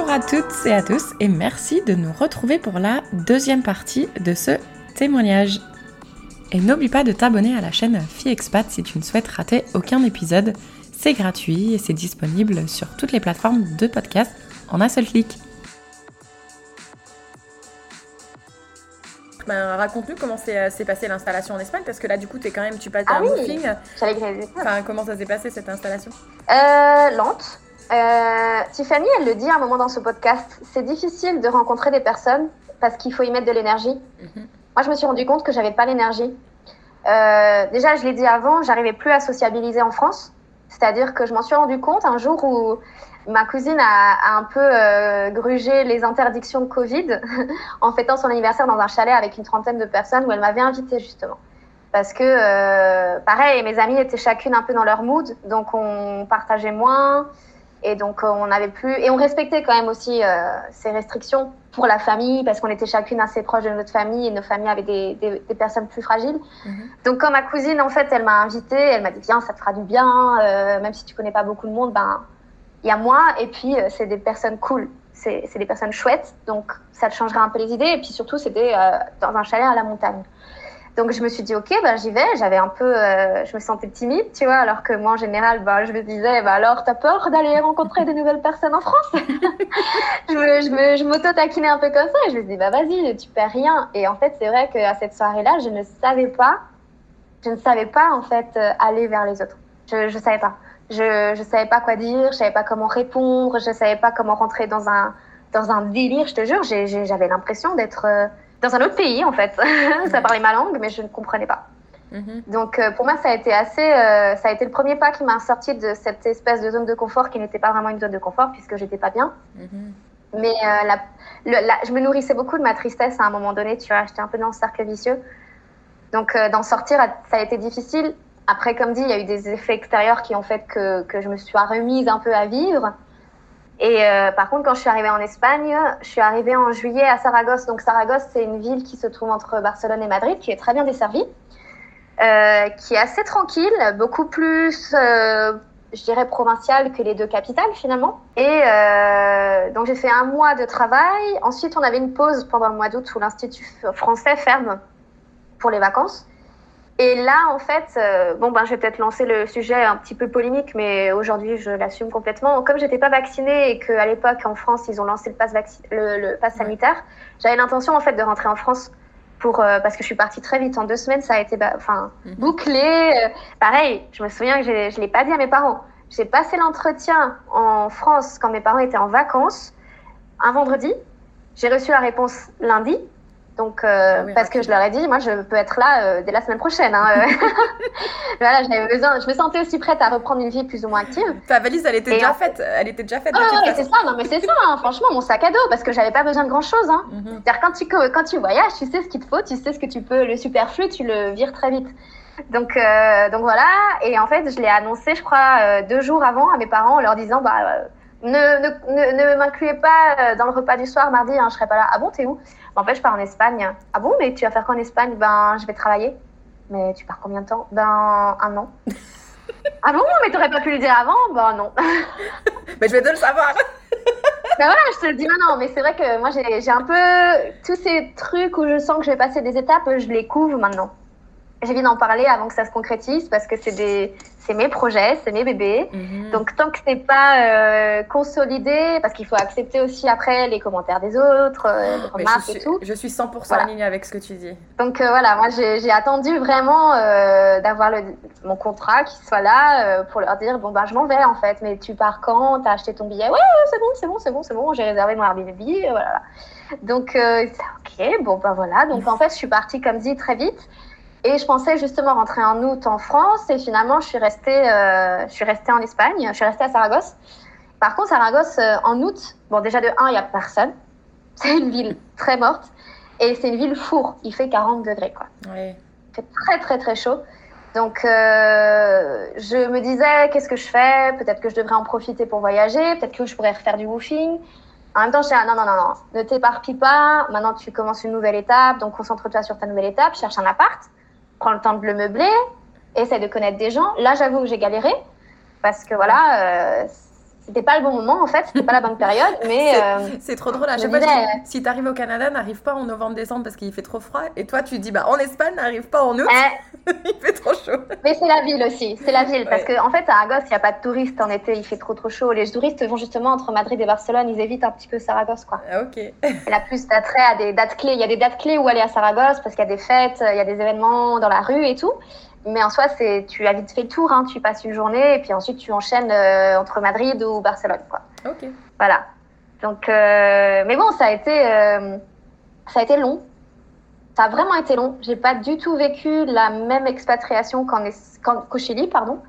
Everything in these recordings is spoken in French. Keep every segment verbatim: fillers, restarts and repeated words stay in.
Bonjour à toutes et à tous et merci de nous retrouver pour la deuxième partie de ce témoignage. Et n'oublie pas de t'abonner à la chaîne Fille Expat si tu ne souhaites rater aucun épisode. C'est gratuit et c'est disponible sur toutes les plateformes de podcast en un seul clic. Ben, raconte-nous comment s'est, s'est passée l'installation en Espagne, parce que là du coup t'es quand même, tu passes ah un oui, woofing. J'allais griller. Enfin, comment ça s'est passé cette installation? euh, Lente. Euh, Tiffany, elle le dit à un moment dans ce podcast, c'est difficile de rencontrer des personnes parce qu'il faut y mettre de l'énergie. Mm-hmm. Moi, je me suis rendu compte que j'avais pas l'énergie. Euh, déjà, je l'ai dit avant, j'arrivais plus à sociabiliser en France. C'est-à-dire que je m'en suis rendu compte un jour où ma cousine a, a un peu euh, grugé les interdictions de Covid en fêtant son anniversaire dans un chalet avec une trentaine de personnes où elle m'avait invitée justement. Parce que, euh, pareil, mes amies étaient chacune un peu dans leur mood, donc on partageait moins. Et donc, on n'avait plus... Et on respectait quand même aussi euh, ces restrictions pour la famille, parce qu'on était chacune assez proche de notre famille, et nos familles avaient des, des, des personnes plus fragiles. Mm-hmm. Donc, quand ma cousine, en fait, elle m'a invitée, elle m'a dit, viens, ça te fera du bien, euh, même si tu connais pas beaucoup de monde, ben, il y a moi, et puis euh, c'est des personnes cool, c'est, c'est des personnes chouettes, donc ça te changera un peu les idées. Et puis surtout, c'était euh, dans un chalet à la montagne. Donc, je me suis dit, OK, ben, j'y vais. J'avais un peu... Euh, je me sentais timide, tu vois, alors que moi, en général, ben, je me disais, ben, alors, t'as peur d'aller rencontrer de nouvelles personnes en France? je, me, je, me, je m'auto-taquinais un peu comme ça. Et je me dis, bah, vas-y, tu perds rien. Et en fait, c'est vrai qu'à cette soirée-là, je ne savais pas, je ne savais pas, en fait, euh, aller vers les autres. Je ne savais pas. Je ne savais pas quoi dire, je savais pas comment répondre, je savais pas comment rentrer dans un, dans un délire, je te jure. J'ai, j'ai, j'avais l'impression d'être... Euh, dans un autre pays, en fait. Mmh. Ça parlait ma langue, mais je ne comprenais pas. Mmh. Donc, euh, pour moi, ça a été assez... Euh, ça a été le premier pas qui m'a sorti de cette espèce de zone de confort qui n'était pas vraiment une zone de confort, puisque j'étais pas bien. Mmh. Mais euh, la, le, la, je me nourrissais beaucoup de ma tristesse à un moment donné, tu vois. J'étais un peu dans ce cercle vicieux. Donc, euh, d'en sortir, ça a été difficile. Après, comme dit, il y a eu des effets extérieurs qui ont fait que, que je me suis remise un peu à vivre. Et euh, par contre, quand je suis arrivée en Espagne, je suis arrivée en juillet à Saragosse. Donc Saragosse, c'est une ville qui se trouve entre Barcelone et Madrid, qui est très bien desservie, euh, qui est assez tranquille, beaucoup plus, euh, je dirais, provinciale que les deux capitales finalement. Et euh, donc j'ai fait un mois de travail. Ensuite, on avait une pause pendant le mois d'août où l'Institut français ferme pour les vacances. Et là, en fait, euh, bon, ben, je vais peut-être lancer le sujet un petit peu polémique, mais aujourd'hui, je l'assume complètement. Comme j'étais pas vaccinée et qu'à l'époque, en France, ils ont lancé le pass, vacci- le, le pass sanitaire, j'avais l'intention, en fait, de rentrer en France pour, euh, parce que je suis partie très vite. En deux semaines, ça a été, bah, enfin, mm-hmm. bouclé. Euh, pareil, je me souviens que j'ai, je l'ai pas dit à mes parents. J'ai passé l'entretien en France quand mes parents étaient en vacances, un vendredi. J'ai reçu la réponse lundi. Donc, euh, ah oui, parce que je leur ai dit, moi, je peux être là euh, dès la semaine prochaine. Hein. Voilà, j'avais besoin, je me sentais aussi prête à reprendre une vie plus ou moins active. Ta valise, elle était et déjà en... faite. Elle était déjà faite. Oh, ouais, c'est ça. Non, mais c'est ça. Hein, franchement, mon sac à dos, parce que j'avais pas besoin de grand chose. Hein. Mm-hmm. C'est-à-dire quand tu quand tu voyages, tu sais ce qu'il te faut, tu sais ce que tu peux, le superflu, tu le vires très vite. Donc, euh, donc voilà. Et en fait, je l'ai annoncé, je crois, euh, deux jours avant à mes parents, en leur disant, bah. Euh, Ne, ne, ne, ne m'incluez pas dans le repas du soir mardi, hein, je serai pas là. Ah bon, t'es où? En fait, je pars en Espagne. Ah bon, mais tu vas faire quoi en Espagne? Ben, je vais travailler. Mais tu pars combien de temps? Ben, un an. Ah bon, mais t'aurais pas pu le dire avant? Ben non. Mais je vais te le savoir. Ben voilà, je te le dis maintenant. Mais c'est vrai que moi, j'ai, j'ai un peu tous ces trucs où je sens que je vais passer des étapes, je les couvre maintenant. J'ai envie d'en parler avant que ça se concrétise parce que c'est des, c'est mes projets, c'est mes bébés. Mmh. Donc tant que c'est pas euh, consolidé, parce qu'il faut accepter aussi après les commentaires des autres, euh, les remarques suis, et tout. Je suis cent pour cent voilà. alignée avec ce que tu dis. Donc euh, voilà, moi j'ai, j'ai attendu vraiment euh, d'avoir le, mon contrat qui soit là euh, pour leur dire bon ben je m'en vais en fait, mais tu pars quand? T'as acheté ton billet? Ouais, ouais c'est bon, c'est bon, c'est bon, c'est bon. J'ai réservé mon Airbnb, voilà. Donc euh, ok, bon ben voilà. Donc en fait je suis partie comme dit très vite. Et je pensais justement rentrer en août en France et finalement je suis restée, euh, je suis restée en Espagne, je suis restée à Saragosse. Par contre Saragosse euh, en août, bon déjà de un il y a personne, c'est une ville très morte et c'est une ville four, il fait quarante degrés quoi. Oui. Il fait très très très chaud. Donc euh, je me disais qu'est-ce que je fais, peut-être que je devrais en profiter pour voyager, peut-être que je pourrais refaire du woofing. En même temps, je dis, ah, non, non, non, non, ne t'éparpille pas, maintenant tu commences une nouvelle étape, donc concentre-toi sur ta nouvelle étape, cherche un appart. Prends le temps de le meubler, essaie de connaître des gens. Là, j'avoue que j'ai galéré parce que voilà, euh, c'était pas le bon moment en fait, c'était pas la bonne période, mais c'est, euh, c'est trop drôle. À chaque fois, disais... je dis, si t'arrives au Canada, n'arrive pas en novembre-décembre parce qu'il fait trop froid. Et toi, tu dis, bah en Espagne, n'arrive pas en août, euh... il fait trop chaud. Mais c'est la ville aussi, c'est la ville, ouais. Parce qu'en en fait, à Saragosse, il n'y a pas de touristes en été, il fait trop trop chaud. Les touristes vont justement entre Madrid et Barcelone, ils évitent un petit peu Saragosse, quoi. Ah, ok. Elle a plus d'attrait à des dates clés. Il y a des dates clés où aller à Saragosse parce qu'il y a des fêtes, il y a des événements dans la rue et tout. Mais en soi, c'est, tu as vite fait le tour, hein. Tu passes une journée et puis ensuite tu enchaînes euh, entre Madrid ou Barcelone, quoi. Ok. Voilà. Donc, euh, mais bon, ça a été, euh, ça a été long. Ça a vraiment été long. J'ai pas du tout vécu la même expatriation qu'en, qu'en, qu'au Chili, pardon.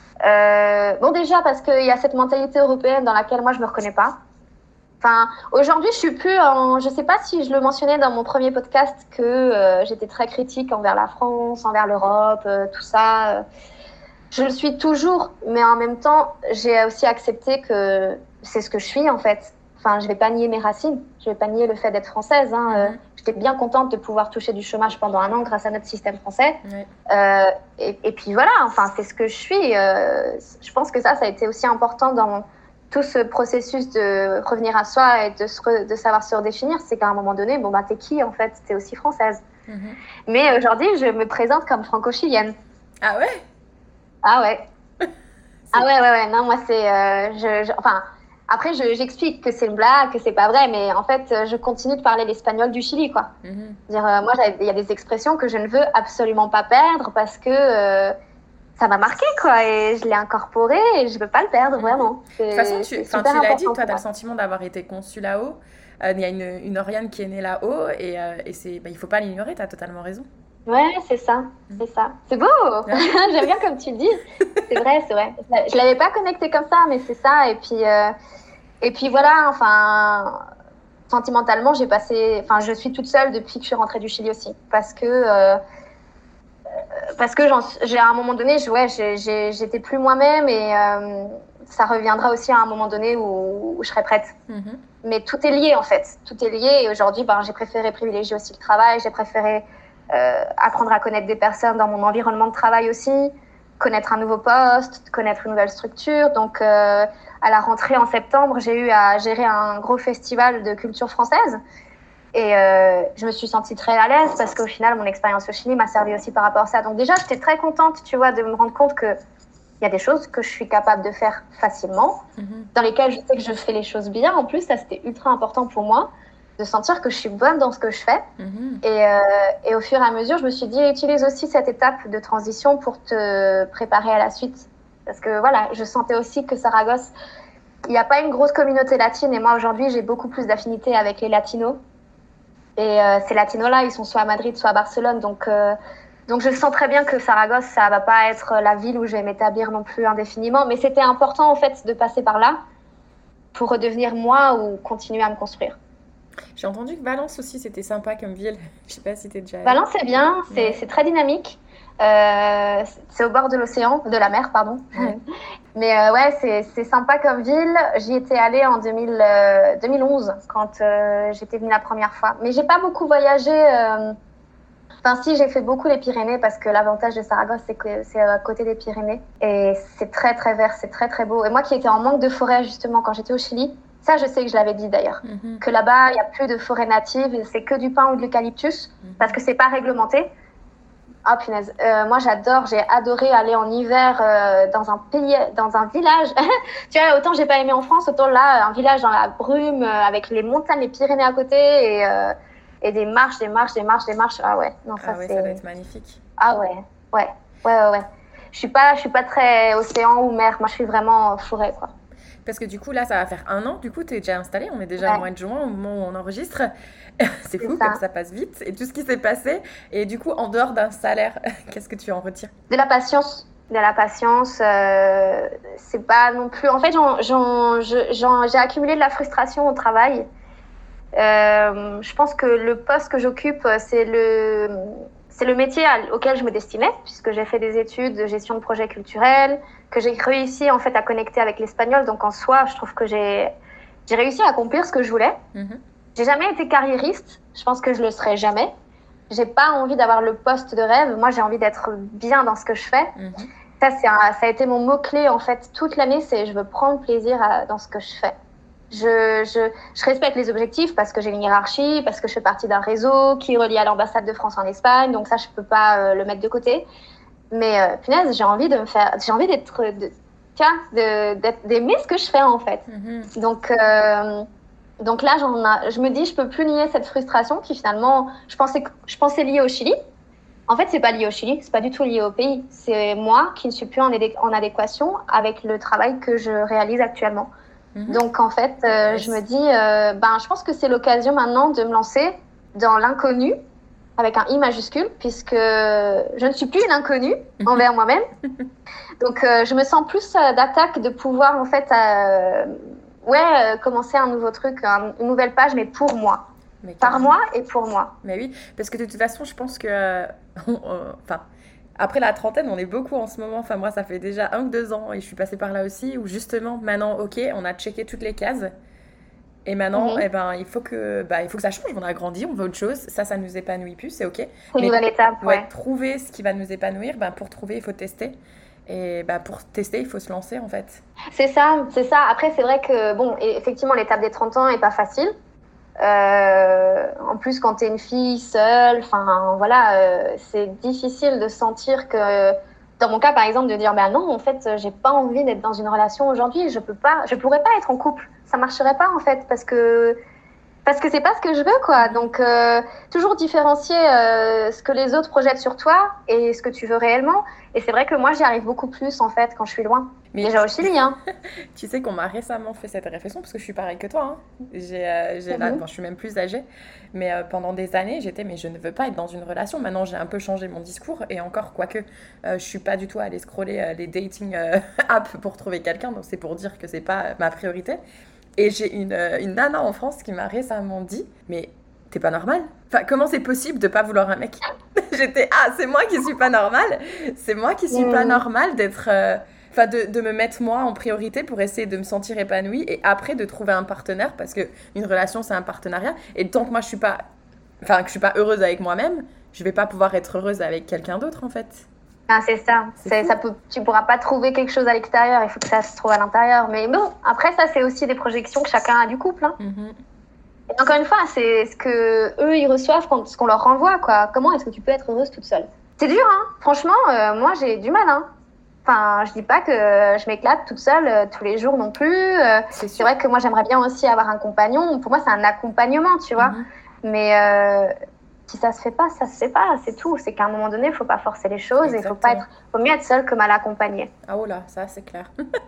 Euh, bon, déjà parce qu'il y a cette mentalité européenne dans laquelle moi je me reconnais pas. Enfin, aujourd'hui, je suis plus en... Je sais pas si je le mentionnais dans mon premier podcast que euh, j'étais très critique envers la France, envers l'Europe, euh, tout ça. Je le suis toujours, mais en même temps, j'ai aussi accepté que c'est ce que je suis, en fait. Enfin, je vais pas nier mes racines, je vais pas nier le fait d'être française. Hein. Euh, j'étais bien contente de pouvoir toucher du chômage pendant un an grâce à notre système français. Ouais. Euh, et, et puis voilà, enfin, c'est ce que je suis. Euh, je pense que ça, ça a été aussi important dans mon... tout ce processus de revenir à soi et de, se re, de savoir se redéfinir, c'est qu'à un moment donné, bon, bah, t'es qui, en fait? T'es aussi française. Mm-hmm. Mais aujourd'hui, je me présente comme franco-chilienne. Ah ouais? Ah ouais. ah ouais, ouais, ouais. Non, moi, c'est... Euh, je, je, enfin, après, je, j'explique que c'est une blague, que c'est pas vrai, mais en fait, je continue de parler l'espagnol du Chili, quoi. Mm-hmm. Dire, euh, moi, il y a des expressions que je ne veux absolument pas perdre parce que... Euh, ça m'a marqué, quoi, et je l'ai incorporé et je veux pas le perdre, vraiment. C'est, de toute façon, tu, tu l'as dit, toi, tu as le sentiment d'avoir été conçue là-haut. Il euh, y a une, une Oriane qui est née là-haut et, euh, et c'est, bah, il faut pas l'ignorer, tu as totalement raison. Ouais, c'est ça, c'est ça. C'est beau. J'aime bien comme tu dis. C'est vrai, c'est vrai. Je l'avais pas connecté comme ça, mais c'est ça. Et puis, euh, et puis voilà, enfin, sentimentalement, j'ai passé, enfin, je suis toute seule depuis que je suis rentrée du Chili aussi, parce que... Euh, parce que j'en, j'ai, à un moment donné, je, ouais, j'ai, j'ai, j'étais plus moi-même et euh, ça reviendra aussi à un moment donné où, où je serai prête. Mm-hmm. Mais tout est lié, en fait. Tout est lié. Et aujourd'hui, ben, j'ai préféré privilégier aussi le travail. J'ai préféré euh, apprendre à connaître des personnes dans mon environnement de travail aussi, connaître un nouveau poste, connaître une nouvelle structure. Donc, euh, à la rentrée en septembre, j'ai eu à gérer un gros festival de culture française. Et euh, je me suis sentie très à l'aise parce qu'au final, mon expérience au Chili m'a servi aussi par rapport à ça. Donc déjà, j'étais très contente, tu vois, de me rendre compte qu'il y a des choses que je suis capable de faire facilement, mm-hmm. dans lesquelles je sais que je fais les choses bien. En plus, ça, c'était ultra important pour moi, de sentir que je suis bonne dans ce que je fais. Mm-hmm. Et, euh, et au fur et à mesure, je me suis dit, utilise aussi cette étape de transition pour te préparer à la suite. Parce que voilà, je sentais aussi que Saragosse, il n'y a pas une grosse communauté latine. Et moi, aujourd'hui, j'ai beaucoup plus d'affinité avec les latinos. Et euh, ces latinos-là, ils sont soit à Madrid, soit à Barcelone. Donc, euh, donc je sens très bien que Saragosse, ça va pas être la ville où je vais m'établir non plus indéfiniment. Mais c'était important, en fait, de passer par là pour redevenir moi ou continuer à me construire. J'ai entendu que Valence aussi, c'était sympa comme ville. Je sais pas si t'es déjà allée. Valence, c'est bien. C'est, ouais. c'est très dynamique. Euh, c'est au bord de l'océan, de la mer, pardon. Ouais. Mais euh, ouais, c'est, c'est sympa comme ville. J'y étais allée en deux mille, euh, deux mille onze quand euh, j'étais venue la première fois. Mais j'ai pas beaucoup voyagé. Euh... Enfin, si, j'ai fait beaucoup les Pyrénées parce que l'avantage de Saragosse, c'est que c'est à côté des Pyrénées. Et c'est très, très vert, c'est très, très beau. Et moi qui étais en manque de forêt, justement, quand j'étais au Chili, ça, je sais que je l'avais dit d'ailleurs, mm-hmm. que là-bas, il n'y a plus de forêt native, c'est que du pin ou de l'eucalyptus mm-hmm. parce que c'est pas réglementé. Ah, oh, punaise. Euh, moi, j'adore, j'ai adoré aller en hiver euh, dans un pays, dans un village. Tu vois, autant j'ai pas aimé en France, autant là, un village dans la brume, euh, avec les montagnes, les Pyrénées à côté, et, euh, et des marches, des marches, des marches, des marches. Ah ouais, non, ça, ah ouais, c'est... ça doit être magnifique. Ah ouais, ouais, ouais, ouais, ouais. Je suis pas, je suis pas très océan ou mer, moi, je suis vraiment forêt, quoi. Parce que du coup, là, ça va faire un an, du coup, tu es déjà installée, on est déjà ouais. au mois de juin, au moment où on enregistre. C'est, c'est fou ça. Comme ça passe vite, et tout ce qui s'est passé. Et du coup, en dehors d'un salaire, qu'est-ce que tu en retires? De la patience. De la patience, euh, c'est pas non plus... En fait, j'en, j'en, j'en, j'ai accumulé de la frustration au travail. Euh, je pense que le poste que j'occupe, c'est le... C'est le métier auquel je me destinais, puisque j'ai fait des études de gestion de projets culturels, que j'ai réussi en fait à connecter avec l'espagnol. Donc en soi, je trouve que j'ai, j'ai réussi à accomplir ce que je voulais. Mm-hmm. J'ai jamais été carriériste. Je pense que je le serai jamais. J'ai pas envie d'avoir le poste de rêve. Moi, j'ai envie d'être bien dans ce que je fais. Mm-hmm. Ça, c'est un, ça a été mon mot-clé, en fait, toute l'année, c'est je veux prendre plaisir à, dans ce que je fais. Je, je, je respecte les objectifs parce que j'ai une hiérarchie, parce que je fais partie d'un réseau qui relie à l'ambassade de France en Espagne, donc ça, je peux pas euh, le mettre de côté. Mais euh, punaise, j'ai envie de me faire, j'ai envie d'être, de, tiens, de, d'être, d'aimer ce que je fais, en fait. Mm-hmm. Donc... Euh, Donc là, j'en a, je me dis, je peux plus nier cette frustration qui finalement, je pensais, je pensais liée au Chili. En fait, c'est pas lié au Chili, c'est pas du tout lié au pays. C'est moi qui ne suis plus en, éde- en adéquation avec le travail que je réalise actuellement. Mm-hmm. Donc en fait, euh, yes. je me dis, euh, ben, je pense que c'est l'occasion maintenant de me lancer dans l'inconnu avec un I majuscule, puisque je ne suis plus une inconnue envers moi-même. Donc euh, je me sens plus euh, d'attaque de pouvoir en fait. Euh, Ouais, euh, commencer un nouveau truc, un, une nouvelle page, mais pour moi. Mais par moi et pour moi. Mais oui, parce que de toute façon, je pense que... Euh, enfin, après la trentaine, on est beaucoup en ce moment. Enfin, moi, ça fait déjà un ou deux ans, et je suis passée par là aussi, où justement, maintenant, ok, on a checké toutes les cases. Et maintenant, mm-hmm. eh ben, il faut que, bah, il faut que ça change. On a grandi, on veut autre chose. Ça, ça nous épanouit plus, c'est ok. C'est une mais, nouvelle étape, ouais. ouais. Trouver ce qui va nous épanouir, ben, pour trouver, il faut tester. Et bah, pour tester, il faut se lancer, en fait. C'est ça, c'est ça. Après, c'est vrai que, bon, effectivement, l'étape des trente ans n'est pas facile. Euh, en plus, quand tu es une fille seule, enfin, voilà, euh, c'est difficile de sentir que... Dans mon cas, par exemple, de dire, bah non, en fait, j'ai pas envie d'être dans une relation aujourd'hui. Je peux pas, je pourrais pas être en couple. Ça marcherait pas, en fait, parce que... Parce que c'est pas ce que je veux, quoi. Donc, euh, toujours différencier euh, ce que les autres projettent sur toi et ce que tu veux réellement. Et c'est vrai que moi, j'y arrive beaucoup plus, en fait, quand je suis loin. Mais déjà au Chili, hein. Tu sais qu'on m'a récemment fait cette réflexion, parce que je suis pareille que toi. Hein. J'ai, euh, j'ai, mm-hmm. là, bon, je suis même plus âgée. Mais euh, pendant des années, j'étais, mais je ne veux pas être dans une relation. Maintenant, j'ai un peu changé mon discours. Et encore, quoique, euh, je suis pas du tout allée scroller euh, les dating euh, apps pour trouver quelqu'un. Donc, c'est pour dire que c'est pas ma priorité. Et j'ai une, une nana en France qui m'a récemment dit « Mais t'es pas normale ? Enfin, comment c'est possible de pas vouloir un mec ?» J'étais « Ah, c'est moi qui suis pas normale. C'est moi qui suis mmh. pas normale d'être... Euh, enfin, de, de me mettre moi en priorité pour essayer de me sentir épanouie et après de trouver un partenaire parce qu'une relation, c'est un partenariat. Et tant que moi, je suis pas... Enfin, que je suis pas heureuse avec moi-même, je vais pas pouvoir être heureuse avec quelqu'un d'autre, en fait. » Ah, c'est ça. C'est, ça peut, tu ne pourras pas trouver quelque chose à l'extérieur. Il faut que ça se trouve à l'intérieur. Mais bon, après, ça, c'est aussi des projections que chacun a du couple. Hein. Mm-hmm. Et encore une fois, c'est ce que eux ils reçoivent, quand, ce qu'on leur renvoie. Quoi. Comment est-ce que tu peux être heureuse toute seule ? C'est dur, hein. Franchement, euh, moi, j'ai du mal. Hein. Enfin, je dis pas que je m'éclate toute seule euh, tous les jours non plus. Euh, c'est, c'est vrai que moi, j'aimerais bien aussi avoir un compagnon. Pour moi, c'est un accompagnement, tu vois. Mm-hmm. Mais... Euh, si ça se fait pas, ça se fait pas, c'est tout. C'est qu'à un moment donné, il faut pas forcer les choses. Exactement. Et il faut pas être, faut mieux être seul que mal accompagné. Ah oh là, ça c'est clair.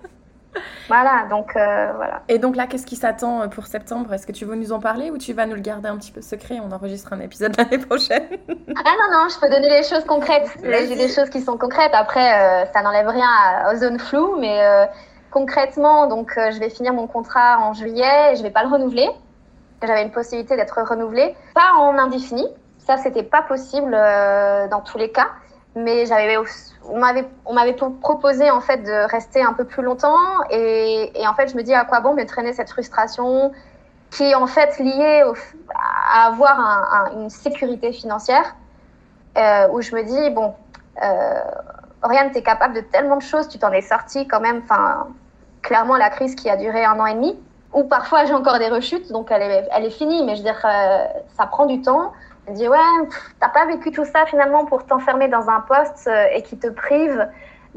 Voilà, donc euh, voilà. Et donc là, qu'est-ce qui s'attend pour septembre ? Est-ce que tu veux nous en parler ou tu vas nous le garder un petit peu secret ? On enregistre un épisode l'année prochaine. Ah non non, je peux donner les choses concrètes. Vas-y. J'ai des choses qui sont concrètes. Après, euh, ça n'enlève rien à, aux zones floues, mais euh, concrètement, donc euh, je vais finir mon contrat en juillet. Et je vais pas le renouveler. J'avais une possibilité d'être renouvelée, pas en indéfini. Ça, c'était pas possible euh, dans tous les cas, mais j'avais, on m'avait, on m'avait proposé en fait de rester un peu plus longtemps, et, et en fait, je me dis à quoi bon me traîner cette frustration qui est en fait liée au, à avoir un, un, une sécurité financière, euh, où je me dis bon, euh, Oriane, t'es capable de tellement de choses, tu t'en es sortie quand même, enfin, clairement la crise qui a duré un an et demi, ou parfois j'ai encore des rechutes, donc elle est, elle est finie, mais je veux dire, euh, ça prend du temps. Elle dit ouais, pff, t'as pas vécu tout ça finalement pour t'enfermer dans un poste euh, et qui te prive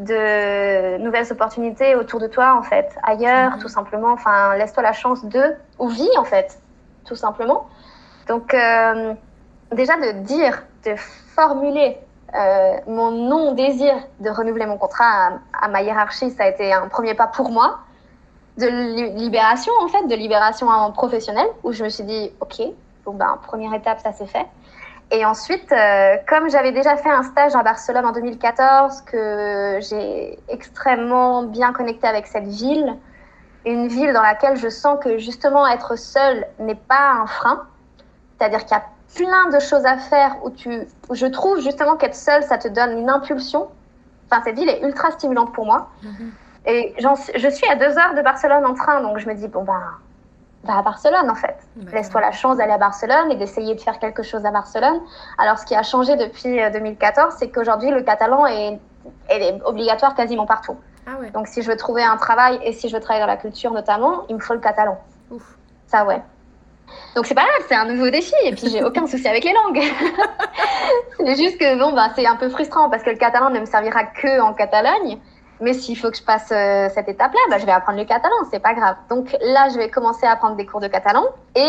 de nouvelles opportunités autour de toi en fait, ailleurs, mmh. tout simplement. Enfin, laisse-toi la chance de, ou vis en fait, tout simplement. Donc euh, déjà de dire, de formuler euh, mon non-désir de renouveler mon contrat à, à ma hiérarchie, ça a été un premier pas pour moi, de li- libération en fait, de libération professionnelle, où je me suis dit ok. Bon, ben, première étape, ça s'est fait. Et ensuite, euh, comme j'avais déjà fait un stage à Barcelone en deux mille quatorze, que j'ai extrêmement bien connecté avec cette ville, une ville dans laquelle je sens que justement être seule n'est pas un frein. C'est-à-dire qu'il y a plein de choses à faire où, tu, où je trouve justement qu'être seule, ça te donne une impulsion. Enfin, cette ville est ultra stimulante pour moi. Mm-hmm. Et j'en, je suis à deux heures de Barcelone en train, donc je me dis, bon ben... va à Barcelone en fait. D'accord. Laisse-toi la chance d'aller à Barcelone et d'essayer de faire quelque chose à Barcelone. Alors ce qui a changé depuis deux mille quatorze, c'est qu'aujourd'hui le catalan est elle est obligatoire quasiment partout. Ah ouais. Donc, si je veux trouver un travail et si je veux travailler dans la culture notamment, il me faut le catalan. Ouf. Ça, ouais. Donc, c'est pas grave, c'est un nouveau défi. Et puis, j'ai aucun souci avec les langues. C'est juste que, bon, bah, c'est un peu frustrant parce que le catalan ne me servira que en Catalogne. Mais s'il faut que je passe euh, cette étape-là, bah, je vais apprendre le catalan, c'est pas grave. Donc là, je vais commencer à prendre des cours de catalan. Et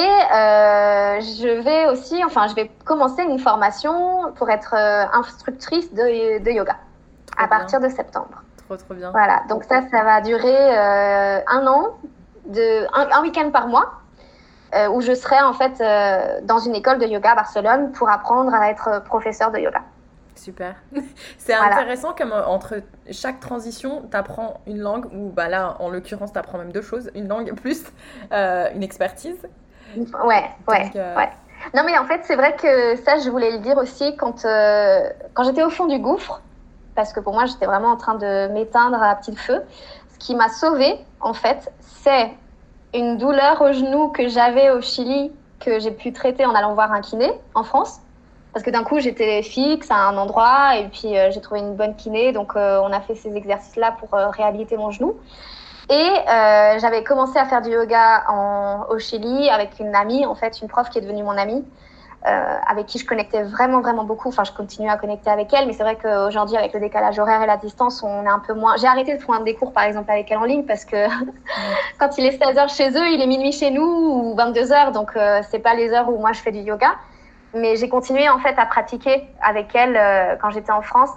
euh, je vais aussi, enfin, je vais commencer une formation pour être euh, instructrice de, de yoga Trop à bien. partir de septembre. Trop, trop bien. Voilà, donc ça, ça va durer euh, un an, de, un, un week-end par mois, euh, où je serai en fait euh, dans une école de yoga à Barcelone pour apprendre à être professeur de yoga. Super. C'est Voilà. intéressant comme euh, entre chaque transition, tu apprends une langue, ou bah là, en l'occurrence, tu apprends même deux choses, une langue plus euh, une expertise. Ouais, ouais, Donc, euh, ouais. Non, mais en fait, c'est vrai que ça, je voulais le dire aussi quand, euh, quand j'étais au fond du gouffre, parce que pour moi, j'étais vraiment en train de m'éteindre à petit feu. Ce qui m'a sauvée, en fait, c'est une douleur au genou que j'avais au Chili, que j'ai pu traiter en allant voir un kiné en France. Parce que d'un coup, j'étais fixe à un endroit et puis euh, j'ai trouvé une bonne kiné. Donc, euh, on a fait ces exercices-là pour euh, réhabiliter mon genou. Et euh, j'avais commencé à faire du yoga en, au Chili avec une amie, en fait, une prof qui est devenue mon amie, euh, avec qui je connectais vraiment, vraiment beaucoup. Enfin, je continue à connecter avec elle, mais c'est vrai qu'aujourd'hui, avec le décalage horaire et la distance, on est un peu moins... J'ai arrêté de prendre des cours, par exemple, avec elle en ligne parce que quand il est seize heures chez eux, il est minuit chez nous ou vingt-deux heures. Donc, euh, c'est pas les heures où moi, je fais du yoga. Mais j'ai continué en fait à pratiquer avec elle euh, quand j'étais en France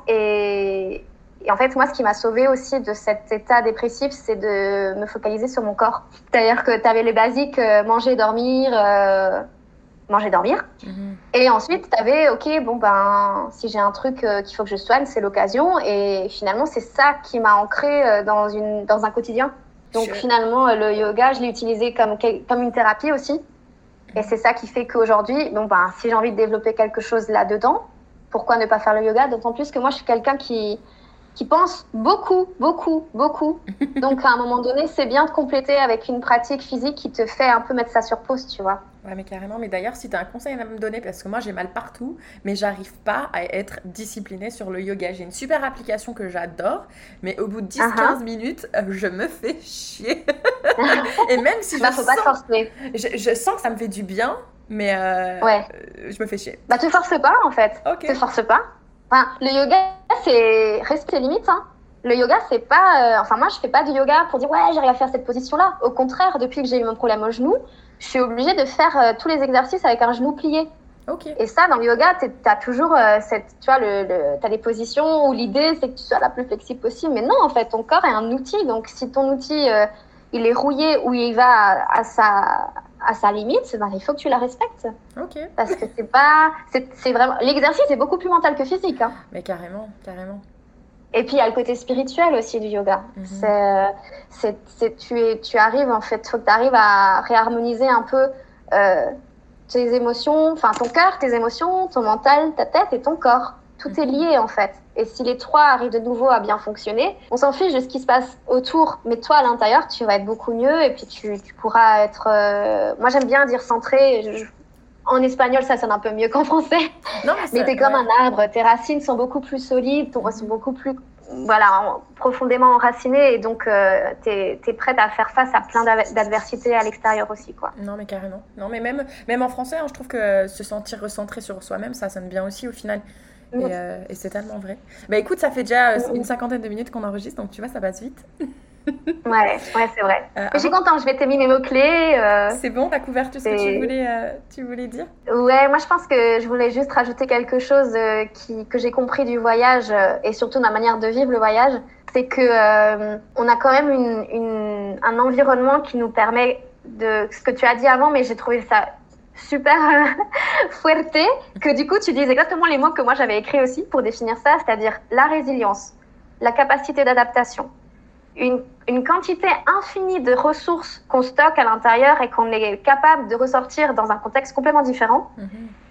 et, et en fait moi ce qui m'a sauvée aussi de cet état dépressif c'est de me focaliser sur mon corps. C'est-à-dire que tu avais les basiques euh, manger, dormir, euh, manger, dormir mm-hmm. Et ensuite tu avais ok bon ben si j'ai un truc euh, qu'il faut que je soigne c'est l'occasion et finalement c'est ça qui m'a ancrée euh, dans, une, dans un quotidien. Donc sure. Finalement le yoga je l'ai utilisé comme, comme une thérapie aussi. Et c'est ça qui fait qu'aujourd'hui, bon ben, si j'ai envie de développer quelque chose là-dedans, pourquoi ne pas faire le yoga? D'autant plus que moi, je suis quelqu'un qui, qui pense beaucoup, beaucoup, beaucoup. Donc, à un moment donné, c'est bien de compléter avec une pratique physique qui te fait un peu mettre ça sur pause, tu vois. Ouais, mais carrément. Mais d'ailleurs, si tu as un conseil à me donner, parce que moi, j'ai mal partout, mais j'arrive pas à être disciplinée sur le yoga. J'ai une super application que j'adore, mais au bout de dix à quinze uh-huh. minutes, je me fais chier. Et même si je, bah, faut sens... pas te forcer. Je, je sens que ça me fait du bien, mais euh, ouais. je me fais chier. Bah, te force pas, en fait. Okay. Te force pas. Enfin, le yoga, c'est rester limite, hein. Le yoga, c'est pas... Euh... Enfin, moi, je fais pas du yoga pour dire « Ouais, j'arrive à faire cette position-là ». Au contraire, depuis que j'ai eu mon problème au genou, je suis obligée de faire euh, tous les exercices avec un genou plié. Okay. Et ça, dans le yoga, tu as toujours euh, cette... Tu vois, le, le, tu as des positions où l'idée, c'est que tu sois la plus flexible possible. Mais non, en fait, ton corps est un outil. Donc, si ton outil, euh, il est rouillé ou il va à, à, sa, à sa limite, ben, il faut que tu la respectes. Okay. Parce que c'est pas... C'est, c'est vraiment... L'exercice est beaucoup plus mental que physique. Hein. Mais carrément, carrément. Et puis, il y a le côté spirituel aussi du yoga. Mm-hmm. C'est, c'est, c'est, tu, es, tu arrives, en fait, il faut que tu arrives à réharmoniser un peu euh, tes émotions, enfin, ton cœur, tes émotions, ton mental, ta tête et ton corps. Tout mm-hmm. est lié, en fait. Et si les trois arrivent de nouveau à bien fonctionner, on s'en fiche de ce qui se passe autour. Mais toi, à l'intérieur, tu vas être beaucoup mieux et puis tu, tu pourras être... Euh... Moi, j'aime bien dire centré. Je... En espagnol, ça sonne un peu mieux qu'en français. Non, mais, mais t'es comme ouais. un arbre. Tes racines sont beaucoup plus solides, ton, sont beaucoup plus, voilà, profondément enracinées. Et donc, euh, t'es, t'es prête à faire face à plein d'adversités à l'extérieur aussi, quoi. Non, mais carrément. Non, mais même, même en français, hein, je trouve que se sentir recentré sur soi-même, ça sonne bien aussi au final. Mmh. Et, euh, et c'est tellement vrai. Bah écoute, ça fait déjà mmh. une cinquantaine de minutes qu'on enregistre, donc tu vois, ça passe vite. Ouais, ouais, c'est vrai. Euh, mais je suis contente, je vais t'aimer mes mots-clés. Euh, c'est bon, t'as couvert tout ce que tu voulais, euh, tu voulais dire? Ouais, moi je pense que je voulais juste rajouter quelque chose euh, qui, que j'ai compris du voyage euh, et surtout de ma manière de vivre le voyage. C'est qu'on euh, a quand même une, une, un environnement qui nous permet de... Ce que tu as dit avant, mais j'ai trouvé ça super fuerte, que du coup tu dis exactement les mots que moi j'avais écrits aussi pour définir ça, c'est-à-dire la résilience, la capacité d'adaptation. Une, une quantité infinie de ressources qu'on stocke à l'intérieur et qu'on est capable de ressortir dans un contexte complètement différent. Mmh.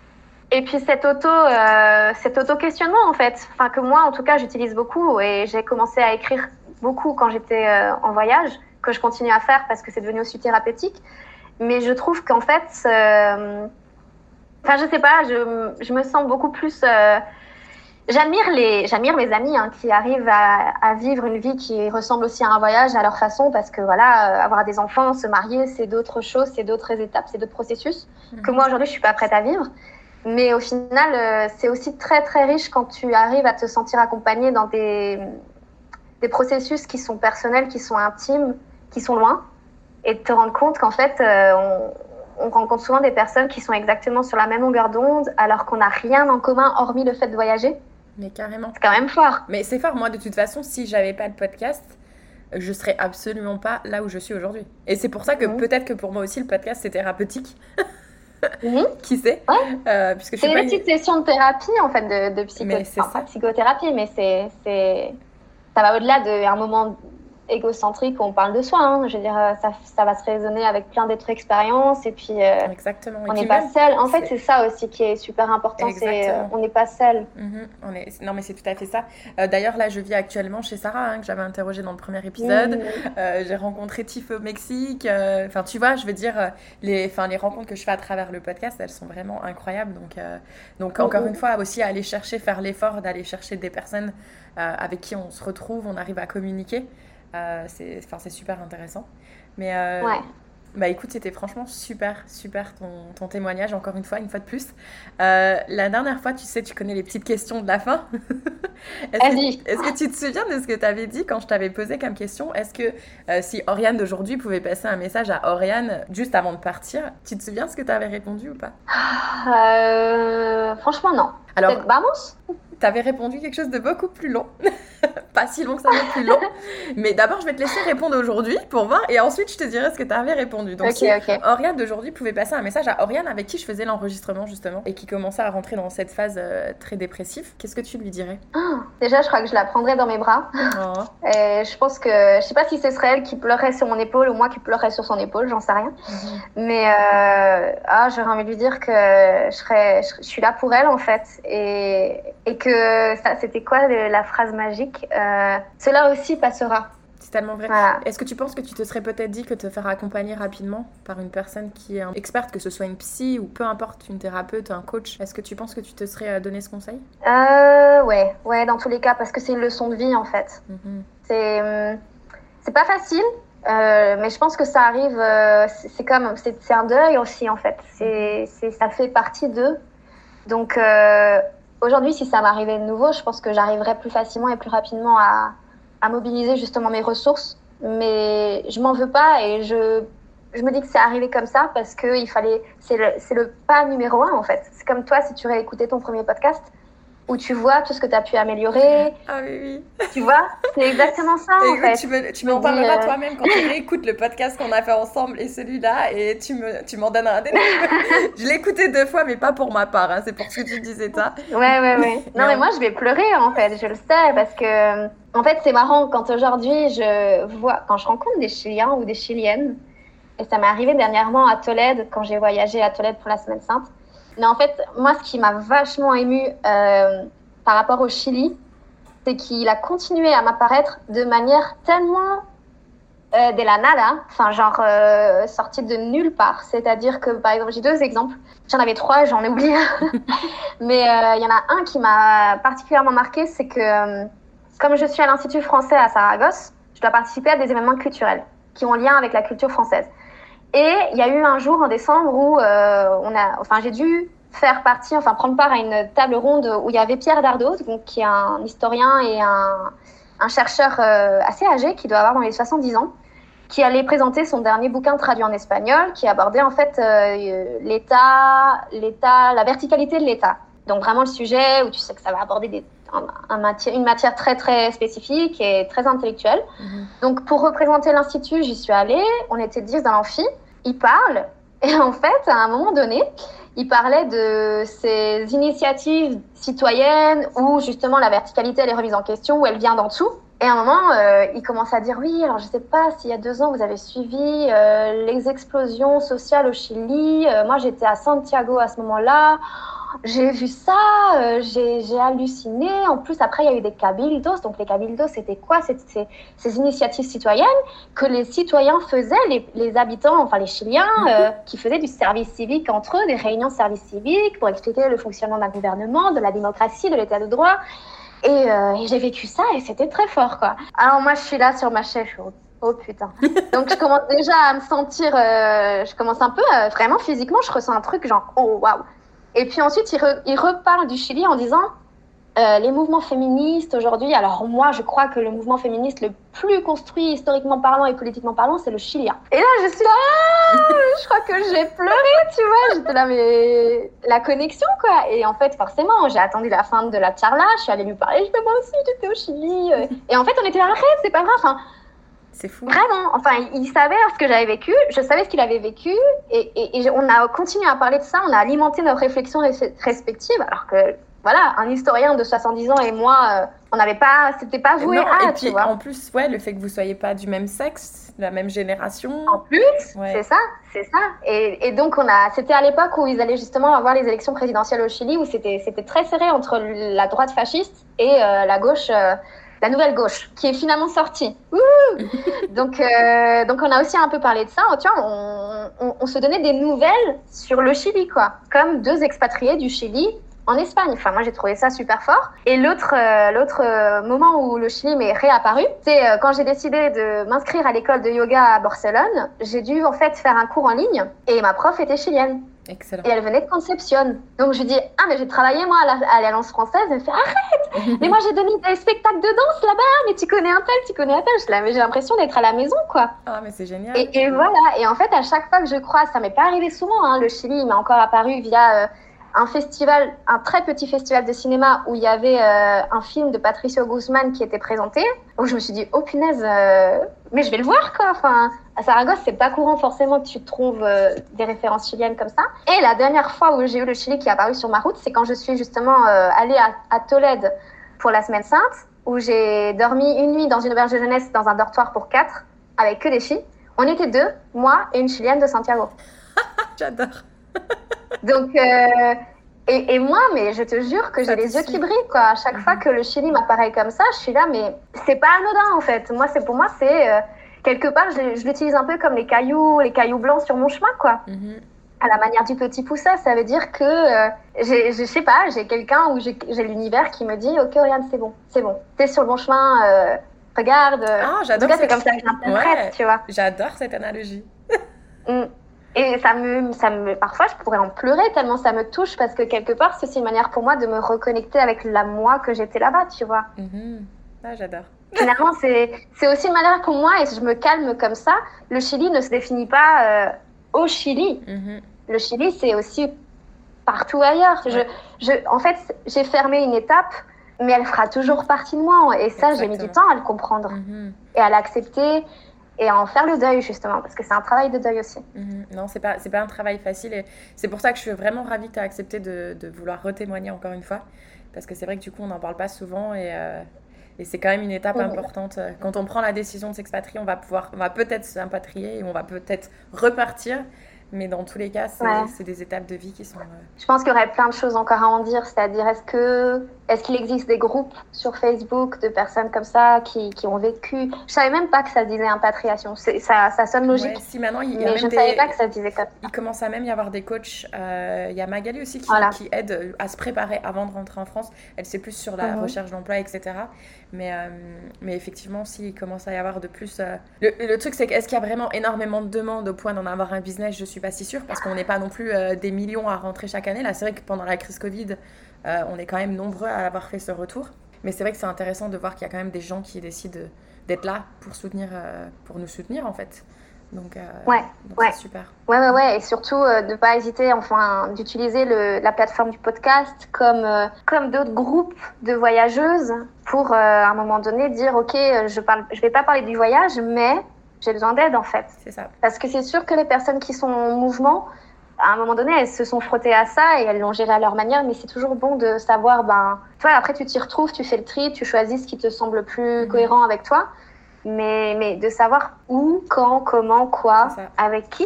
Et puis cet auto, euh, cet auto-questionnement, en fait, enfin, que moi, en tout cas, j'utilise beaucoup et j'ai commencé à écrire beaucoup quand j'étais euh, en voyage, que je continue à faire parce que c'est devenu aussi thérapeutique. Mais je trouve qu'en fait, euh, enfin, je sais pas, je, je me sens beaucoup plus... Euh, j'admire, les, j'admire mes amis hein, qui arrivent à, à vivre une vie qui ressemble aussi à un voyage à leur façon, parce que voilà, euh, avoir des enfants, se marier, c'est d'autres choses, c'est d'autres étapes, c'est d'autres processus mmh. que moi aujourd'hui je suis pas prête à vivre. Mais au final, euh, c'est aussi très très riche quand tu arrives à te sentir accompagné dans des, des processus qui sont personnels, qui sont intimes, qui sont loin, et de te rendre compte qu'en fait, euh, on, on rencontre souvent des personnes qui sont exactement sur la même longueur d'onde, alors qu'on n'a rien en commun hormis le fait de voyager. Mais carrément. C'est quand même fort. Mais c'est fort. Moi, de toute façon, si j'avais pas le podcast, je serais absolument pas là où je suis aujourd'hui. Et c'est pour ça que mmh. peut-être que pour moi aussi, le podcast, c'est thérapeutique. Mmh. Qui sait ouais. euh, puisque je c'est suis une pas petite une... session de thérapie en fait de, de psycho... mais c'est enfin, ça. pas psychothérapie mais c'est, c'est ça va au-delà d'un moment égocentrique où on parle de soi hein. Je veux dire ça, ça va se raisonner avec plein d'autres expériences et puis euh, exactement. on n'est pas seul en fait c'est... c'est ça aussi qui est super important. Exactement. C'est euh, on n'est pas seul. Mmh, on est... non mais c'est tout à fait ça. Euh, d'ailleurs là je vis actuellement chez Sarah hein, que j'avais interrogée dans le premier épisode. Mmh. euh, j'ai rencontré Tiff au Mexique enfin euh, tu vois je veux dire les, enfin, les rencontres que je fais à travers le podcast elles sont vraiment incroyables donc, euh, donc mmh. encore une fois aussi aller chercher faire l'effort d'aller chercher des personnes euh, avec qui on se retrouve on arrive à communiquer. Euh, c'est, enfin, c'est super intéressant. Mais euh, ouais. bah écoute, c'était franchement super, super ton, ton témoignage, encore une fois, une fois de plus. Euh, la dernière fois, tu sais, tu connais les petites questions de la fin. est-ce, que, est-ce que tu te souviens de ce que tu avais dit quand je t'avais posé comme question ? Est-ce que euh, si Oriane d'aujourd'hui pouvait passer un message à Oriane juste avant de partir, tu te souviens de ce que tu avais répondu ou pas ? euh, Franchement, non. Alors, peut-être vamos ? Tu avais répondu quelque chose de beaucoup plus long. Pas si long que ça, mais plus long. Mais d'abord, je vais te laisser répondre aujourd'hui pour voir. Et ensuite, je te dirai ce que tu avais répondu. Donc, okay, si okay. Oriane d'aujourd'hui pouvait passer un message à Oriane avec qui je faisais l'enregistrement, justement, et qui commençait à rentrer dans cette phase euh, très dépressive, qu'est-ce que tu lui dirais ? oh, Déjà, je crois que je la prendrais dans mes bras. Oh. Et je pense que, je sais pas si ce serait elle qui pleurait sur mon épaule ou moi qui pleurais sur son épaule, j'en sais rien. Mm-hmm. Mais euh, ah, j'aurais envie de lui dire que je, serais, je, je suis là pour elle, en fait. Et, et que ça, c'était quoi la phrase magique ? euh, Cela aussi passera. C'est tellement vrai. Voilà. Est-ce que tu penses que tu te serais peut-être dit que te faire accompagner rapidement par une personne qui est experte, que ce soit une psy ou peu importe, une thérapeute, un coach, est-ce que tu penses que tu te serais donné ce conseil ? euh, Ouais, ouais, dans tous les cas, parce que c'est une leçon de vie en fait. Mm-hmm. C'est, c'est pas facile, euh, mais je pense que ça arrive. Euh, c'est, c'est comme, c'est, c'est un deuil aussi en fait. C'est, c'est, ça fait partie d'eux. Donc euh, aujourd'hui, si ça m'arrivait de nouveau, je pense que j'arriverais plus facilement et plus rapidement à à mobiliser justement mes ressources, mais je m'en veux pas et je, je me dis que c'est arrivé comme ça parce que il fallait, c'est le, c'est le pas numéro un en fait. C'est comme toi si tu réécoutais ton premier podcast où tu vois tout ce que tu as pu améliorer. Ah oui, oui. Tu vois, c'est exactement ça et en fait. Tu, me, tu m'en parleras euh... toi-même quand tu réécoutes le podcast qu'on a fait ensemble et celui-là et tu, me, tu m'en donneras des... Je l'ai écouté deux fois mais pas pour ma part, hein, c'est pour ce que tu disais ça. Ouais, ouais, ouais. Non mais moi je vais pleurer en fait, je le sais parce que... En fait, c'est marrant quand aujourd'hui, je vois, quand je rencontre des Chiliens ou des Chiliennes, et ça m'est arrivé dernièrement à Tolède, quand j'ai voyagé à Tolède pour la Semaine Sainte. Mais en fait, moi, ce qui m'a vachement émue euh, par rapport au Chili, c'est qu'il a continué à m'apparaître de manière tellement euh, de la nada, enfin genre euh, sortie de nulle part. C'est-à-dire que, par exemple, j'ai deux exemples. J'en avais trois, j'en ai oublié. Mais il euh, y en a un qui m'a particulièrement marqué, c'est que... Euh, Comme je suis à l'Institut français à Saragosse, je dois participer à des événements culturels qui ont lien avec la culture française. Et il y a eu un jour en décembre où euh, on a, enfin, j'ai dû faire partie, enfin prendre part à une table ronde où il y avait Pierre Dardot, donc, qui est un historien et un, un chercheur euh, assez âgé, qui doit avoir dans les soixante-dix ans, qui allait présenter son dernier bouquin traduit en espagnol, qui abordait en fait euh, l'État, l'État, la verticalité de l'État. Donc vraiment le sujet où tu sais que ça va aborder des Un, un matière, une matière très très spécifique et très intellectuelle. Mmh. Donc pour représenter l'Institut, j'y suis allée, on était dix dans l'amphi, il parle, et en fait, à un moment donné, il parlait de ces initiatives citoyennes où justement la verticalité elle est remise en question, où elle vient d'en dessous. Et à un moment, euh, il commence à dire oui, alors je ne sais pas s'il y a deux ans vous avez suivi euh, les explosions sociales au Chili, euh, moi j'étais à Santiago à ce moment-là. j'ai vu ça, euh, j'ai, j'ai halluciné. En plus, après, il y a eu des cabildos. Donc, les cabildos, c'était quoi? C'était ces, ces initiatives citoyennes que les citoyens faisaient, les, les habitants, enfin les Chiliens, euh, qui faisaient du service civique entre eux, des réunions de service civique pour expliquer le fonctionnement d'un gouvernement, de la démocratie, de l'état de droit. Et, euh, et j'ai vécu ça et c'était très fort, quoi. Alors, moi, je suis là sur ma chaise, je suis oh putain. Donc, je commence déjà à me sentir, euh, je commence un peu, euh, vraiment physiquement, je ressens un truc genre, oh waouh. Et puis ensuite, il, re, il reparle du Chili en disant, euh, les mouvements féministes aujourd'hui, alors moi, je crois que le mouvement féministe le plus construit historiquement parlant et politiquement parlant, c'est le chilien. Et là, je suis là, ah, je crois que j'ai pleuré, tu vois. J'étais là, mais la connexion, quoi. Et en fait, forcément, j'ai attendu la fin de la charla, je suis allée lui parler, je fais moi aussi, j'étais au Chili. Et en fait, on était là, arrête, c'est pas vrai, enfin... C'est fou. Vraiment, enfin, il savait ce que j'avais vécu, je savais ce qu'il avait vécu, et, et, et on a continué à parler de ça, on a alimenté nos réflexions respectives, alors que, voilà, un historien de soixante-dix ans et moi, euh, on n'avait pas, c'était pas voué non, à, et puis, tu vois. En plus, ouais, le fait que vous soyez pas du même sexe, la même génération. En plus, ouais. c'est ça, c'est ça. Et, et donc, on a, c'était à l'époque où ils allaient justement avoir les élections présidentielles au Chili, où c'était, c'était très serré entre la droite fasciste et euh, la gauche... Euh, la nouvelle gauche, qui est finalement sortie. donc, euh, donc, on a aussi un peu parlé de ça. Tu vois, on, on, on se donnait des nouvelles sur le Chili, quoi. Comme deux expatriés du Chili en Espagne. Enfin, moi, j'ai trouvé ça super fort. Et l'autre, euh, l'autre euh, moment où le Chili m'est réapparu, c'est euh, quand j'ai décidé de m'inscrire à l'école de yoga à Barcelone. J'ai dû, en fait, faire un cours en ligne. Et ma prof était chilienne. Excellent. Et elle venait de Concepción. Donc, je lui dis, ah, mais j'ai travaillé, moi, à, la, à l'Alliance française. Elle me fait, arrête! Mais moi, j'ai donné des spectacles de danse là-bas. Mais tu connais un tel, tu connais un tel. Je dis, là, mais j'ai l'impression d'être à la maison, quoi. Ah, mais c'est génial. Et, et voilà. Et en fait, à chaque fois que je croise, ça m'est pas arrivé souvent, hein, le Chili, il m'est encore apparu via euh, un festival, un très petit festival de cinéma où il y avait euh, un film de Patricio Guzman qui était présenté. Où je me suis dit, oh punaise, euh, mais je vais le voir, quoi. Enfin, à Saragosse, c'est pas courant forcément que tu trouves euh, des références chiliennes comme ça. Et la dernière fois où j'ai eu le Chili qui est apparu sur ma route, c'est quand je suis justement euh, allée à, à Tolède pour la Semaine Sainte, où j'ai dormi une nuit dans une auberge de jeunesse dans un dortoir pour quatre, avec que des filles. On était deux, moi et une Chilienne de Santiago. J'adore. Donc, euh, et, et moi, mais je te jure que j'ai les yeux qui brillent, quoi. À chaque mm-hmm. fois que le Chili m'apparaît comme ça, je suis là, mais c'est pas anodin, en fait. Moi, c'est, pour moi, c'est... Euh, quelque part, je, je l'utilise un peu comme les cailloux, les cailloux blancs sur mon chemin, quoi. Mm-hmm. À la manière du petit poussin, ça veut dire que, euh, j'ai, je sais pas, j'ai quelqu'un ou j'ai, j'ai l'univers qui me dit, ok, Oriane, c'est bon, c'est bon. T'es sur le bon chemin, euh, regarde. Ah, j'adore. En tout cas, c'est comme ça que je l'interprète, ouais, tu vois. J'adore cette analogie. mm. Et ça me, ça me, parfois, je pourrais en pleurer tellement ça me touche parce que quelque part, c'est aussi une manière pour moi de me reconnecter avec la moi que j'étais là-bas, tu vois. Mm-hmm. Ah, j'adore. Finalement, c'est, c'est aussi une manière pour moi et je me calme comme ça. Le Chili ne se définit pas euh, au Chili. Mm-hmm. Le Chili, c'est aussi partout ailleurs. Ouais. Je, je, en fait, j'ai fermé une étape, mais elle fera toujours partie de moi. Et ça, Exactement. J'ai mis du temps à le comprendre mm-hmm. et à l'accepter. Et à en faire le deuil, justement, parce que c'est un travail de deuil aussi. Mmh, non, c'est pas, c'est pas un travail facile. Et c'est pour ça que je suis vraiment ravie que tu aies accepté de, de vouloir retémoigner encore une fois. Parce que c'est vrai que du coup, on n'en parle pas souvent. Et, euh, et c'est quand même une étape mmh. importante. Quand on prend la décision de s'expatrier, on va, pouvoir, on va peut-être s'impatrier et on va peut-être repartir. Mais dans tous les cas, c'est, ouais. c'est des étapes de vie qui sont... Euh... Je pense qu'il y aurait plein de choses encore à en dire. C'est-à-dire, est-ce, que, est-ce qu'il existe des groupes sur Facebook de personnes comme ça qui, qui ont vécu... Je ne savais même pas que ça se disait impatriation. C'est, ça, ça sonne logique. Ouais, si maintenant, il y a mais même je ne des... savais pas que ça se disait comme ça. Il commence à même y avoir des coachs. Euh, il y a Magali aussi qui, voilà. qui aide à se préparer avant de rentrer en France. Elle sait plus sur la mm-hmm. recherche d'emploi, et cetera. Mais, euh, mais effectivement, s'il commence à y avoir de plus... Euh... Le, le truc, c'est qu'est-ce qu'il y a vraiment énormément de demandes au point d'en avoir un business? Je ne suis pas si sûre, parce qu'on n'est pas non plus euh, des millions à rentrer chaque année. Là, c'est vrai que pendant la crise Covid, euh, on est quand même nombreux à avoir fait ce retour. Mais c'est vrai que c'est intéressant de voir qu'il y a quand même des gens qui décident d'être là pour, soutenir, euh, pour nous soutenir, en fait. Donc, euh, ouais, donc ouais. c'est super. Ouais, ouais, ouais. Et surtout, euh, de ne pas hésiter, enfin, d'utiliser le, la plateforme du podcast comme, euh, comme d'autres groupes de voyageuses pour, euh, à un moment donné, dire, OK, je parle, je vais pas parler du voyage, mais j'ai besoin d'aide, en fait. C'est ça. Parce que c'est sûr que les personnes qui sont en mouvement, à un moment donné, elles se sont frottées à ça et elles l'ont géré à leur manière, mais c'est toujours bon de savoir, ben, toi, après, tu t'y retrouves, tu fais le tri, tu choisis ce qui te semble plus mmh. cohérent avec toi. Mais, mais de savoir où, quand, comment, quoi, avec qui.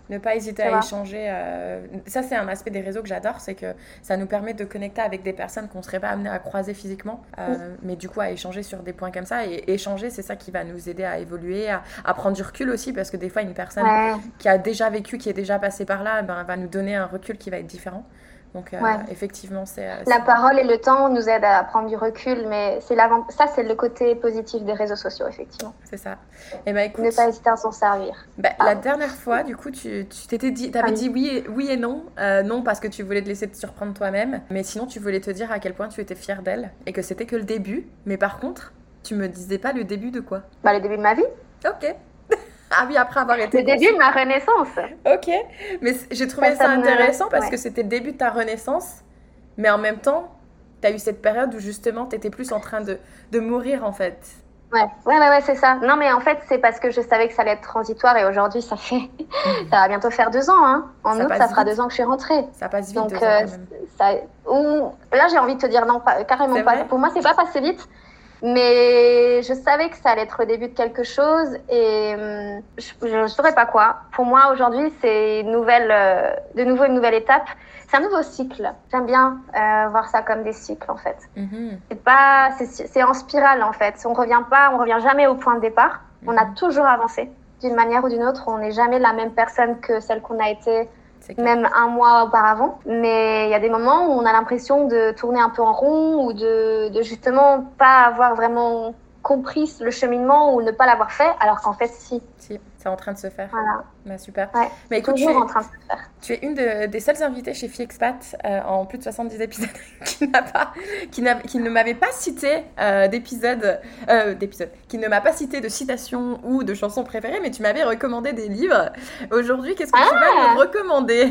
Ne pas hésiter Tu à vois. échanger. euh, Ça, c'est un aspect des réseaux que j'adore, c'est que ça nous permet de connecter avec des personnes qu'on ne serait pas amené à croiser physiquement, euh, Mm. mais du coup à échanger sur des points comme ça. Et échanger, c'est ça qui va nous aider à évoluer, à, à prendre du recul aussi, parce que des fois, une personne Ouais. qui a déjà vécu, qui est déjà passée par là, ben, va nous donner un recul qui va être différent. Donc, euh, Ouais. effectivement, c'est... euh, La c'est- parole et le temps nous aident à prendre du recul, mais c'est l'avant... ça, c'est le côté positif des réseaux sociaux, effectivement. C'est ça. Et ben écoute, Ne pas hésiter à s'en servir. bah, Ah. la dernière fois, du coup, tu tu t'étais dit, t'avais Ah oui. dit oui et, oui et non. Euh, non parce que tu voulais te laisser te surprendre toi-même, mais sinon tu voulais te dire à quel point tu étais fière d'elle et que c'était que le début. Mais par contre, tu me disais pas le début de quoi. Bah, le début de ma vie, Ok. Ah oui, après avoir été le début de ma renaissance. Ok, mais c- j'ai trouvé ça, Ça, ça me- intéressant parce ouais. que c'était le début de ta renaissance, mais en même temps, tu as eu cette période où justement tu étais plus en train de, de mourir en fait. Ouais, ouais, ouais, ouais, c'est ça. Non, mais en fait, c'est parce que je savais que ça allait être transitoire et aujourd'hui, ça fait, ça va bientôt faire deux ans, hein. En Ça août, passe ça fera vite. deux ans que je suis rentrée. Ça passe vite, Donc, deux ans, euh, quand même. ça, ou, là, j'ai envie de te dire non, pas, carrément C'est pas. vrai Pour moi, c'est pas passé vite, mais je savais que ça allait être le début de quelque chose et hum, je ne saurais pas quoi. Pour moi, aujourd'hui, c'est une nouvelle, euh, de nouveau une nouvelle étape. C'est un nouveau cycle. J'aime bien euh, voir ça comme des cycles, en fait. Mhm. C'est pas, c'est, c'est en spirale, en fait. On revient pas, on revient jamais au point de départ. On a Mhm. toujours avancé d'une manière ou d'une autre. On n'est jamais la même personne que celle qu'on a été C'est clair. même un mois auparavant. Mais il y a des moments où on a l'impression de tourner un peu en rond ou de, de justement pas avoir vraiment compris le cheminement ou ne pas l'avoir fait, alors qu'en fait, si. Si, c'est en train de se faire. Voilà. Bah, super. Ouais, Mais écoute, tu toujours es, en train de se faire. tu es une de- des seules invitées chez FiExpat euh, en plus de soixante-dix épisodes qui, n'a pas, qui, n'a- qui ne m'avait pas cité euh, d'épisodes, euh, d'épisodes, qui ne m'a pas cité de citations ou de chansons préférées, mais tu m'avais recommandé des livres. Aujourd'hui, qu'est-ce que tu Ah vas me recommander?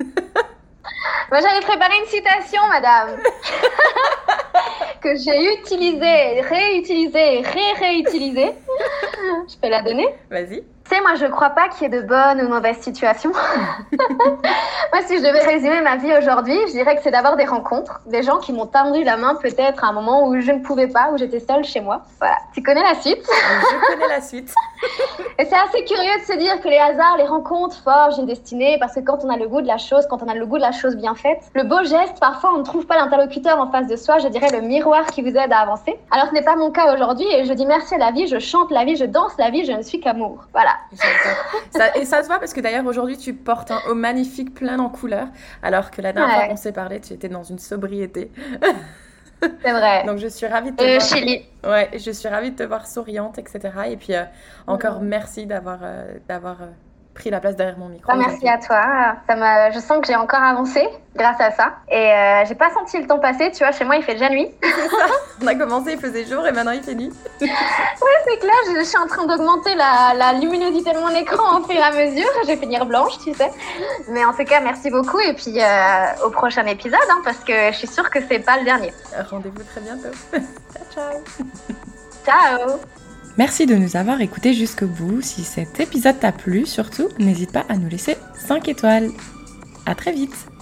Moi, j'avais préparé une citation, madame, que j'ai utilisée, réutilisée, ré-réutilisée. Je peux la donner? Vas-y. Tu sais, moi, je crois pas qu'il y ait de bonnes ou de mauvaises situations. Moi, si je devais résumer ma vie aujourd'hui, je dirais que c'est d'avoir des rencontres, des gens qui m'ont tendu la main peut-être à un moment où je ne pouvais pas, où j'étais seule chez moi. Voilà, tu connais la suite. Je connais la suite. Et c'est assez curieux de se dire que les hasards, les rencontres forgent une destinée, parce que quand on a le goût de la chose, quand on a le goût de la chose bien faite, le beau geste, parfois on ne trouve pas l'interlocuteur en face de soi, je dirais le miroir qui vous aide à avancer. Alors ce n'est pas mon cas aujourd'hui et je dis merci à la vie, je chante la vie, je danse la vie, je ne suis qu'amour. Voilà. J'adore. Ça, et ça se voit parce que d'ailleurs aujourd'hui tu portes un haut magnifique plein en couleurs, alors que la dernière Ouais. fois qu'on s'est parlé, tu étais dans une sobriété. C'est vrai. Donc je suis ravie de te Euh, voir. Chili. Ouais, je suis ravie de te voir souriante, et cetera. Et puis euh, encore Mhm. merci d'avoir euh, d'avoir euh, pris la place derrière mon micro. Bah, merci à toi. Ça m'a... Je sens que j'ai encore avancé grâce à ça. Et euh, j'ai pas senti le temps passer. Tu vois, chez moi, il fait déjà nuit. On a commencé, il faisait jour et maintenant il fait nuit. C'est clair, je, je suis en train d'augmenter la, la luminosité de mon écran au fur et à mesure. Je vais finir blanche, tu sais. Mais en tout cas, merci beaucoup. Et puis, euh, au prochain épisode, hein, parce que je suis sûre que c'est pas le dernier. Rendez-vous très bientôt. Ciao, ciao. Ciao! Merci de nous avoir écoutés jusqu'au bout. Si cet épisode t'a plu, surtout, n'hésite pas à nous laisser cinq étoiles. À très vite.